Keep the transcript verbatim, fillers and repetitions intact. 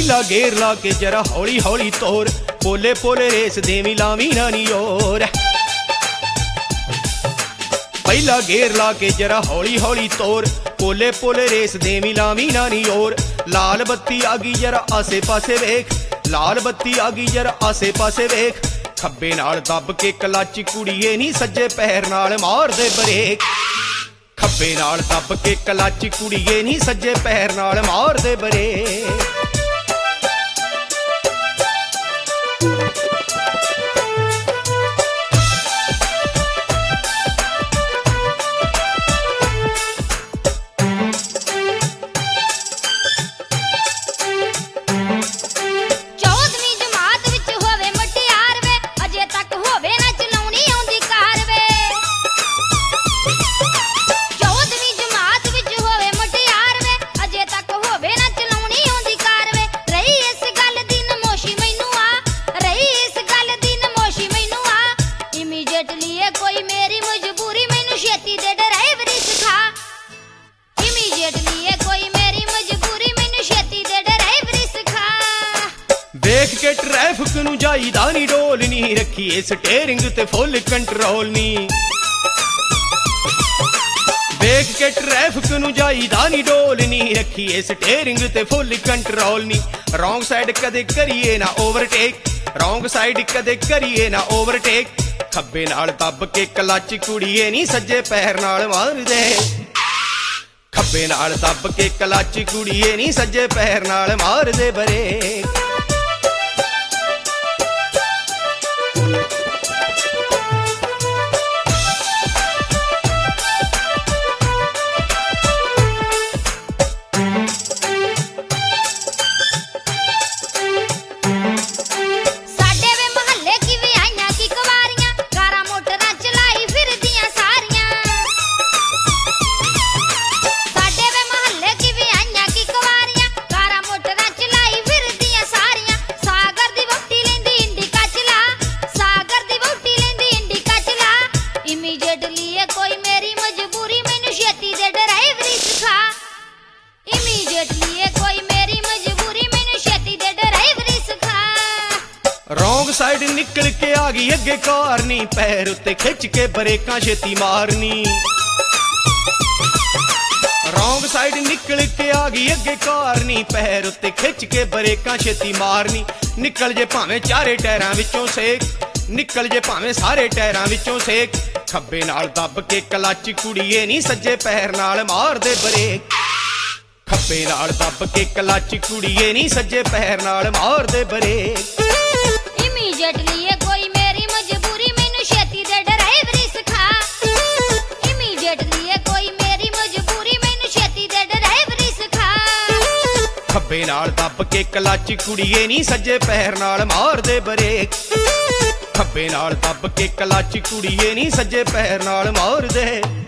पहला गेर ला के जरा हौली हौली तोर, पोले पोले रेस देवी लावी ना नी और। पहला गेर ला के जरा हौली हौली तोर, पोले पोले रेस देवी लावी ना नी और। लाल बत्ती आ गई जरा आसे पासे वेख, लाल बत्ती आ गई जरा आसे पासे वेख। खब्बे नाल दब के क्लच कुड़िए नी सज्जे पैर नाल मार दे ब्रेक। खब्बे नाल दब के क्लच कुड़िए नी सज्जे पैर नाल मार दे ब्रेक। देख के ट्रैफिक नू जाईदा नी डोल नी, रखिए स्टेरिंग ते फुल कंट्रोल नी। देख के ट्रैफिक नू जाईदा नी डोल नी, रखिए स्टेरिंग ते फुल कंट्रोल नी। रॉन्ग साइड कदे करिए ना ओवरटेक, रॉन्ग साइड कदे करिए ना ओवरटेक। खब्बे नाल दब के क्लच कुड़िए नी सज्जे पैर नाल मार दे। खब्बे नाल दब के क्लच कुड़िए नी सज्जे पैर नाल मार दे ब्रेक। रॉन्ग साइड निकल के आ गई अगे कार नी, पैर उत्ते खिच के ब्रेकां छेती मारनी। रॉन्ग साइड निकल के आ गई अगे कार नी, पैर उत्ते खिच के ब्रेकां छेती मारनी। निकल जे भावें चारे टायरां विचों सेक, निकल जे भावें सारे टायरां विचों सेक। खब्बे नाल दब के क्लच कुड़िए नी सज्जे पैर नाल मार दे ब्रेक। खब्बे नाल दब के क्लच कुड़िए नी सज्जे पैर नाल मार दे ब्रेक। इमीडिएटली कोई मेरी मजबूरी मैनू छेती दे ड्राइवरी सिखा। इमीडिएटली कोई मेरी मजबूरी मैनू छेती दे ड्राइवरी सिखा। खब्बे नाल दब के क्लच कुड़िए नी सज्जे पैर नाल मार दे ब्रेक। खब्बे नाल दब के क्लच कुड़िए नी सज्जे पैर नाल मार दे।